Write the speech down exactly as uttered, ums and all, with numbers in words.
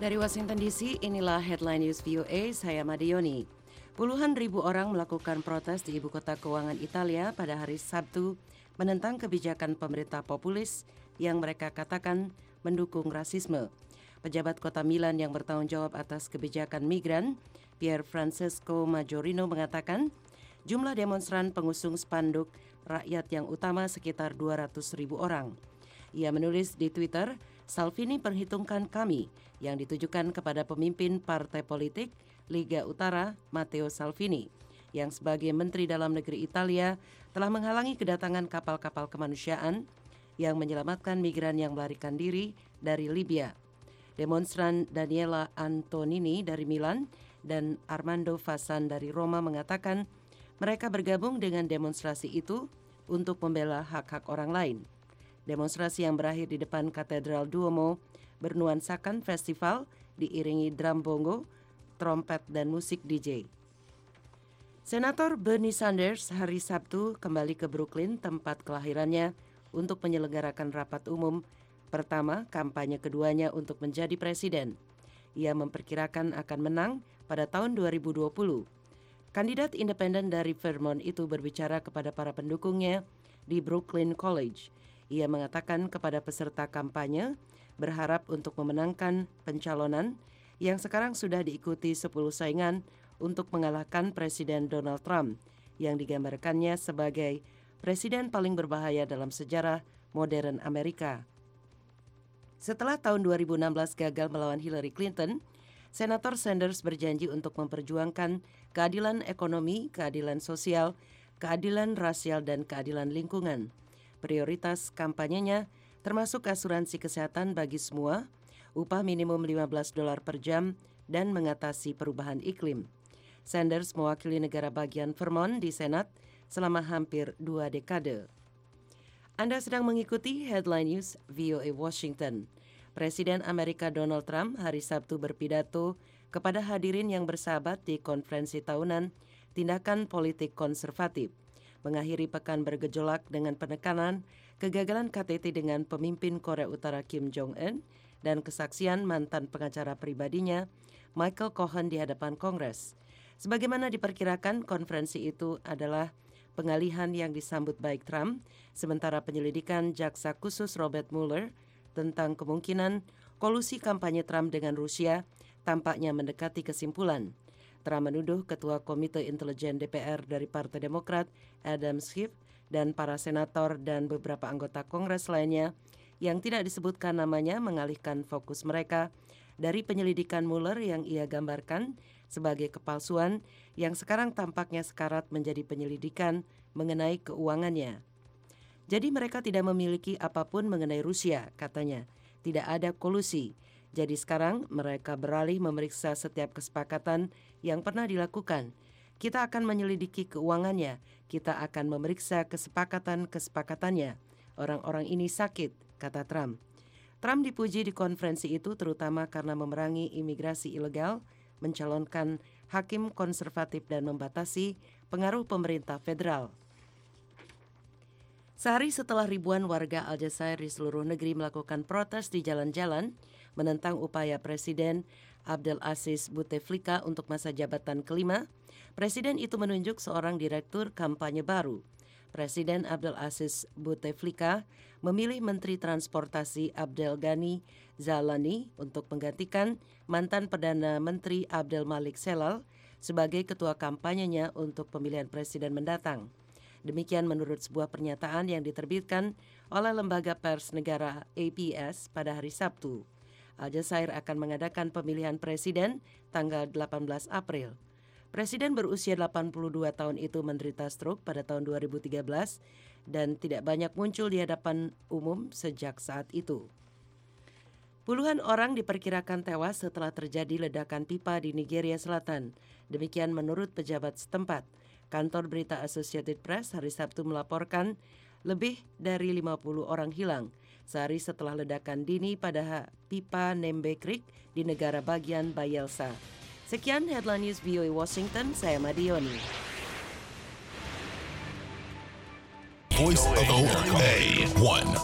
Dari Washington D C, inilah Headline News V O A, saya Madioni. Puluhan ribu orang melakukan protes di ibu kota keuangan Italia pada hari Sabtu menentang kebijakan pemerintah populis yang mereka katakan mendukung rasisme. Pejabat kota Milan yang bertanggung jawab atas kebijakan migran, Pier Francesco Majorino mengatakan jumlah demonstran pengusung spanduk rakyat yang utama sekitar dua ratus ribu orang. Ia menulis di Twitter, Salvini perhitungkan kami, yang ditujukan kepada pemimpin partai politik Liga Utara, Matteo Salvini, yang sebagai Menteri Dalam Negeri Italia telah menghalangi kedatangan kapal-kapal kemanusiaan yang menyelamatkan migran yang melarikan diri dari Libya. Demonstran Daniela Antonini dari Milan dan Armando Fasan dari Roma mengatakan mereka bergabung dengan demonstrasi itu untuk membela hak-hak orang lain. Demonstrasi yang berakhir di depan Katedral Duomo bernuansakan festival diiringi drum bongo, trompet, dan musik D J. Senator Bernie Sanders hari Sabtu kembali ke Brooklyn, tempat kelahirannya, untuk menyelenggarakan rapat umum pertama kampanye keduanya untuk menjadi presiden. Ia memperkirakan akan menang pada tahun dua ribu dua puluh. Kandidat independen dari Vermont itu berbicara kepada para pendukungnya di Brooklyn College. Ia mengatakan kepada peserta kampanye berharap untuk memenangkan pencalonan yang sekarang sudah diikuti sepuluh saingan untuk mengalahkan Presiden Donald Trump yang digambarkannya sebagai presiden paling berbahaya dalam sejarah modern Amerika. Setelah tahun dua ribu enam belas gagal melawan Hillary Clinton, Senator Sanders berjanji untuk memperjuangkan keadilan ekonomi, keadilan sosial, keadilan rasial, dan keadilan lingkungan. Prioritas kampanyenya termasuk asuransi kesehatan bagi semua, upah minimum lima belas dolar per jam, dan mengatasi perubahan iklim. Sanders mewakili negara bagian Vermont di Senat selama hampir dua dekade. Anda sedang mengikuti Headline News V O A Washington. Presiden Amerika Donald Trump hari Sabtu berpidato kepada hadirin yang bersahabat di konferensi tahunan Tindakan Politik Konservatif, mengakhiri pekan bergejolak dengan penekanan kegagalan K T T dengan pemimpin Korea Utara Kim Jong-un dan kesaksian mantan pengacara pribadinya Michael Cohen di hadapan Kongres. Sebagaimana diperkirakan, konferensi itu adalah pengalihan yang disambut baik Trump, sementara penyelidikan Jaksa Khusus Robert Mueller tentang kemungkinan kolusi kampanye Trump dengan Rusia tampaknya mendekati kesimpulan. Trump menuduh Ketua Komite Intelijen D P R dari Partai Demokrat Adam Schiff dan para senator dan beberapa anggota Kongres lainnya yang tidak disebutkan namanya mengalihkan fokus mereka dari penyelidikan Mueller yang ia gambarkan sebagai kepalsuan yang sekarang tampaknya sekarat menjadi penyelidikan mengenai keuangannya. Jadi mereka tidak memiliki apapun mengenai Rusia, katanya. Tidak ada kolusi. Jadi sekarang mereka beralih memeriksa setiap kesepakatan yang pernah dilakukan. Kita akan menyelidiki keuangannya. Kita akan memeriksa kesepakatan-kesepakatannya. Orang-orang ini sakit, kata Trump. Trump dipuji di konferensi itu terutama karena memerangi imigrasi ilegal, mencalonkan hakim konservatif dan membatasi pengaruh pemerintah federal. Sehari setelah ribuan warga Aljazair di seluruh negeri melakukan protes di jalan-jalan menentang upaya Presiden Abdel Aziz Bouteflika untuk masa jabatan kelima, Presiden itu menunjuk seorang direktur kampanye baru. Presiden Abdel Aziz Bouteflika memilih Menteri Transportasi Abdel Ghani Zalani untuk menggantikan mantan Perdana Menteri Abdel Malik Selal sebagai ketua kampanyenya untuk pemilihan presiden mendatang. Demikian menurut sebuah pernyataan yang diterbitkan oleh lembaga pers negara A P S pada hari Sabtu. Aljazair akan mengadakan pemilihan presiden tanggal delapan belas April. Presiden berusia delapan puluh dua tahun itu menderita stroke pada tahun dua ribu tiga belas dan tidak banyak muncul di hadapan umum sejak saat itu. Puluhan orang diperkirakan tewas setelah terjadi ledakan pipa di Nigeria Selatan. Demikian menurut pejabat setempat. Kantor berita Associated Press hari Sabtu melaporkan lebih dari lima puluh orang hilang sehari setelah ledakan dini pada pipa Nembe Creek di negara bagian Bayelsa. Sekian Headline News V O A Washington, saya Madioni. Voice of O A one